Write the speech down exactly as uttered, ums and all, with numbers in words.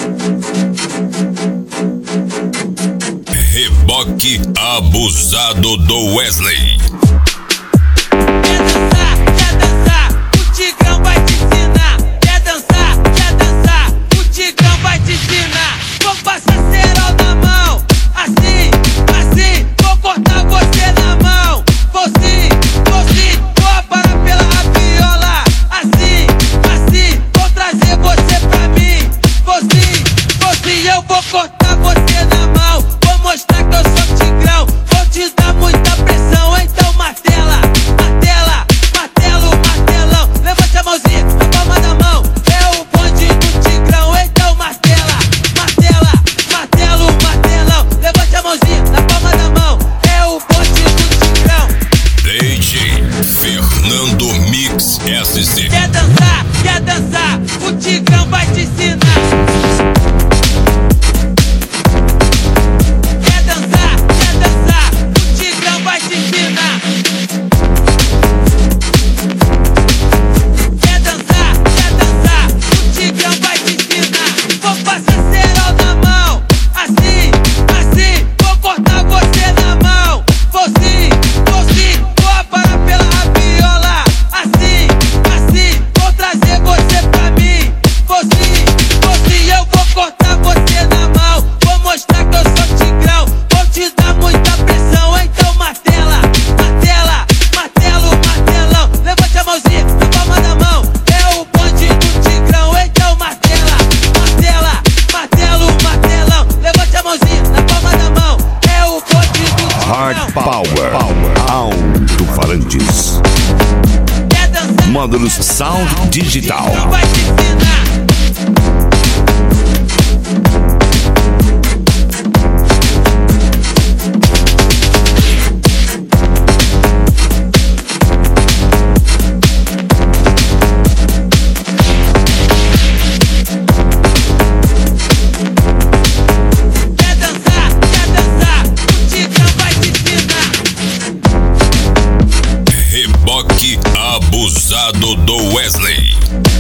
Reboque abusado do Wesley. Quer dançar, quer dançar, o Tigrão vai te ensinar. Quer dançar, quer dançar, o Tigrão vai te ensinar. Vou passar cerol na mão, assim, assim, vou cortar você na mão. Vou sim, vou sim, vou aparar pela rabiola. Assim, assim, vou trazer você pra mim. Vou sim, vou sim, eu vou cortar você na mão. Vou mostrar que eu sou Tigrão, vou te dar muita pressão. Então martela, martela, martelo, martelão. Levante a mãozinha na palma da mão, é o bonde do Tigrão. Então martela, martela, martelo, martelão. Levante a mãozinha na palma da mão, é o bonde do Tigrão. D J Fernando Mix S C. Quer dançar, quer dançar, o Tigrão vai te ensinar. Quer dançar, quer dançar, o Tigrão vai te ensinar. Quer dançar, quer dançar, o Tigrão vai te ensinar. Vou passar cerol na mão, assim, assim, vou cortar você na mão. Vou sim, vou sim, vou aparar pela rabiola. Assim, assim, vou trazer você pra mim. Vou sim, vou sim, eu vou cortar você na mão. Vou mostrar que eu sou Tigrão, vou te dar muita pressão. Então martela, martela, martelo, martelão. Levante a mãozinha na palma da mão, é o bonde do Tigrão. Então martela, martela, martelo, martelão. Levante a mãozinha na palma da mão, é o bonde do Tigrão. Hard Power, alto-falantes, Quer dançar, módulos Sound Digital. Tigrão vai te ensinar. Quer dançar, quer dançar, o Tigrão vai te ensinar. Reboque abusado do Wesley.